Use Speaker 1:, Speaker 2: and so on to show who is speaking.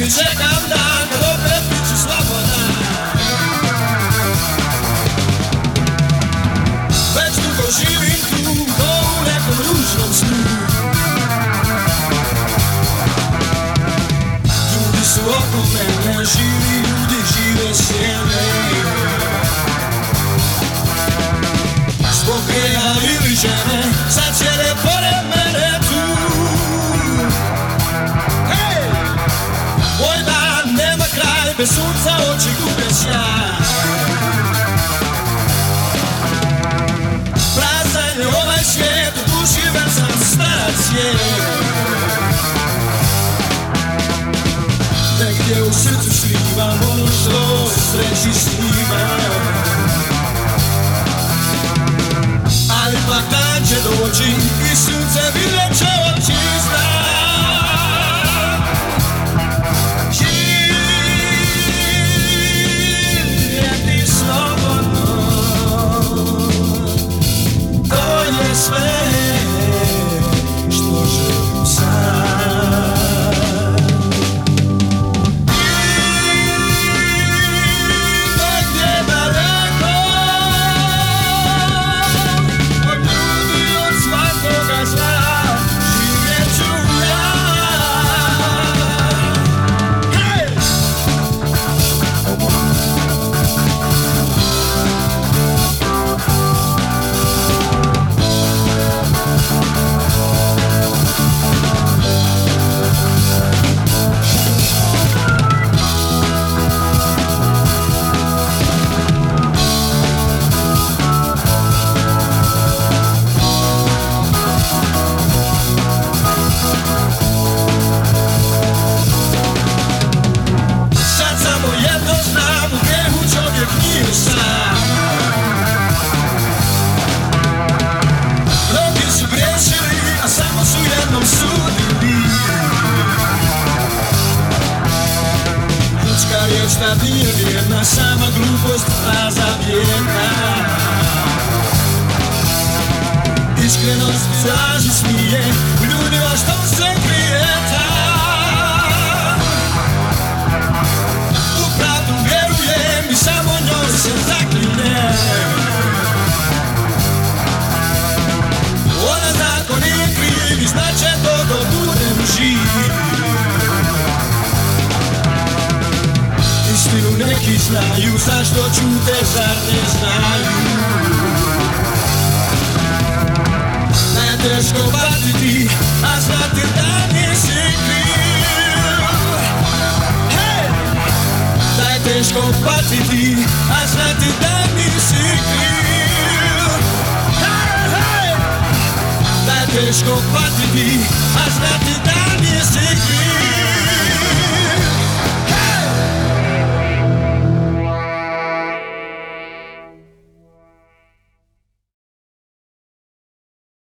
Speaker 1: i čekam dan kad opet bit ću slobodan. Već dugo živim tu, ko u nekom ružnom snu. Ljudi su oko mene, živi ljudi, žive sjene. Zbog greha ili žene, sad sjede pored mene tu. Hej! Moj dan nema kraj, bez sunca oči gube sjaj. Prazan je ovaj svijet, u duši već sam starac je. Negdje u srcu slivam ono što sreći snimam. Ali pak dan će doći i sunce vidjet će oči znam. Živjeti slobodno, to je sve što želim sam. Mnogi su griješili, a samo su jednom sudili. Ljudska riječ tad nije vjerna, sama glupost fraza vjerna. Iskrenost traži smije, u ljudima što se krije tam. U pravdu vjerujem i samo njoj se zaklinem. Ona zna ko nije kriv i znaće to dok budem živ. Istinu neki znaju, zašto čute, zar ne znaju? Da je teško patiti, a znati da nisi kriv. Hej! Da je teško patiti, a znati da nisi kriv. Hej, hej! Da je teško patiti, a znati da nisi kriv.